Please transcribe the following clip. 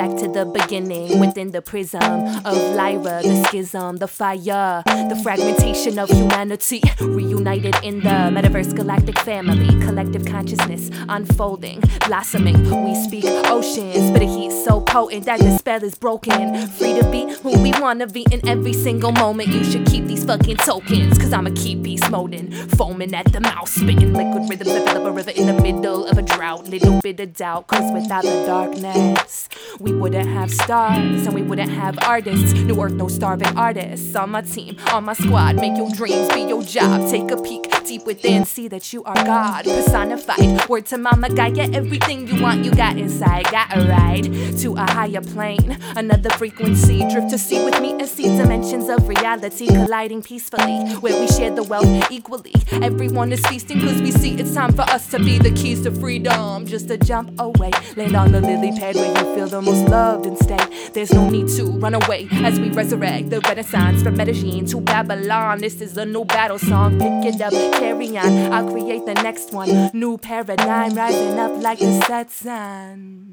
back to the beginning, within the prism of Lyra, the schism, the fire, the fragmentation of humanity, reunited in the metaverse galactic family, collective consciousness unfolding, blossoming. We speak oceans, but the heat so potent that the spell is broken. Free to be who we wanna be in every single moment. You should keep these fucking tokens, cause I'ma keep beast moding, foaming at the mouth, spitting liquid rhythms that fill up a river in the middle of a drought. Little bit of doubt, cause without the darkness we wouldn't have stars, and we wouldn't have artists. New earth, no starving artists. On my team, on my squad, make your dreams be your job. Take a peek deep within, see that you are God personified. Word to Mama Gaia, everything you want you got inside. Got a ride to a higher plane, another frequency. Drift to sea with me and see dimensions of reality colliding peacefully, where we share the wealth equally. Everyone is feasting cause we see it's time for us to be the keys to freedom. Just a jump away, land on the lily pad where you feel the most loved and stay. There's no need to run away as we resurrect the renaissance from Medellin to Babylon. This is a new battle song, pick it up, carry on. I'll create the next one, new paradigm rising up like the set sun.